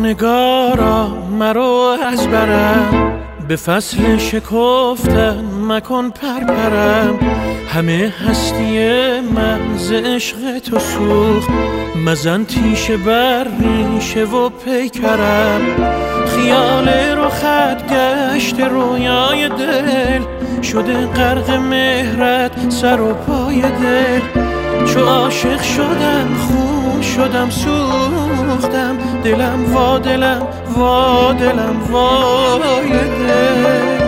نگارا مرو از برم، به فصل شکفتن مکن پرپرم. همه هستی من ز عشق تو سوخت، مزن تیشه بر ریشه و پیکرم. خیال رخت گشت رویای دل، شده غرق مهرت سر و پای دل. چو عاشق شدم خون شدم سوختم، دلم وا دلم وا دلم وای دل.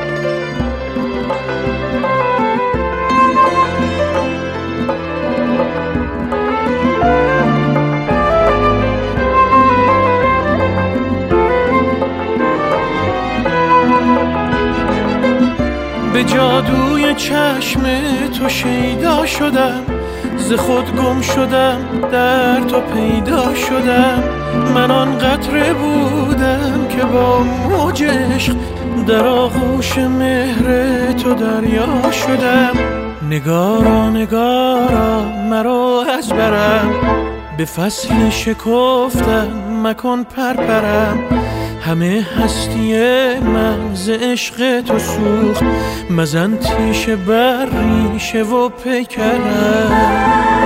به جادوی چشم تو شیدا شدم، ز خود گم شدم در تو پیدا شدم. من آن قطره بودم که با موج عشق در آغوش مهر تو دریا شدم. نگارا نگارا مرا از برم، به فصل شکفتن مکن پرپرم. همه هستی من ز عشق تو سوخت، مزن تیشه بر ریشه و پیکرم.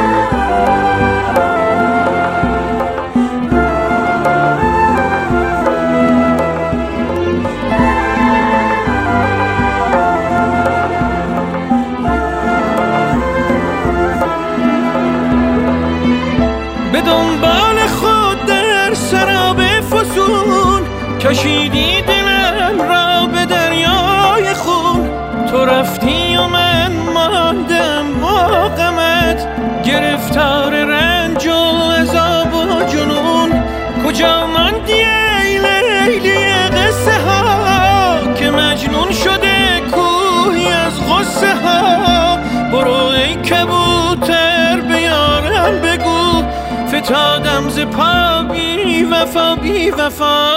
به دنبال خود در سراب فسون، کشیدی دلم را به دریای خون. تو رفتی و من ماندم با غمت، گرفتار رنج و عذاب و جنون. کجا ماندی ای لیلی قصه ها، که مجنون شده کوهی از غصه ها. برو ای کبوتر به یارم بگو، فتادم ز پا بی وفا بی وفا.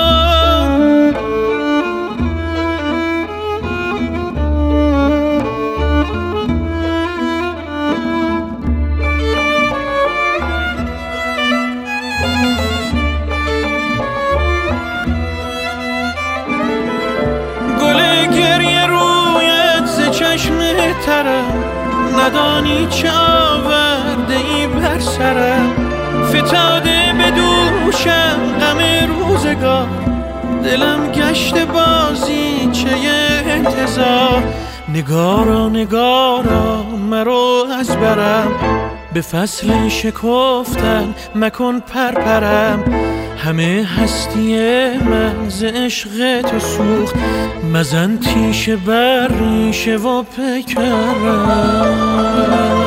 گل گریه رویت ز چشم ترم، ندانی چه آورده ای بر سرم. فتاده به دوشم غم روزگار، دلم گشت بازی چه انتظار. نگارا نگارا مرو از برم، به فصل شکفتن مکن پرپرم. همه هستی من ز عشق تو سوخت، مزن تیشه بر ریشه و پیکرم.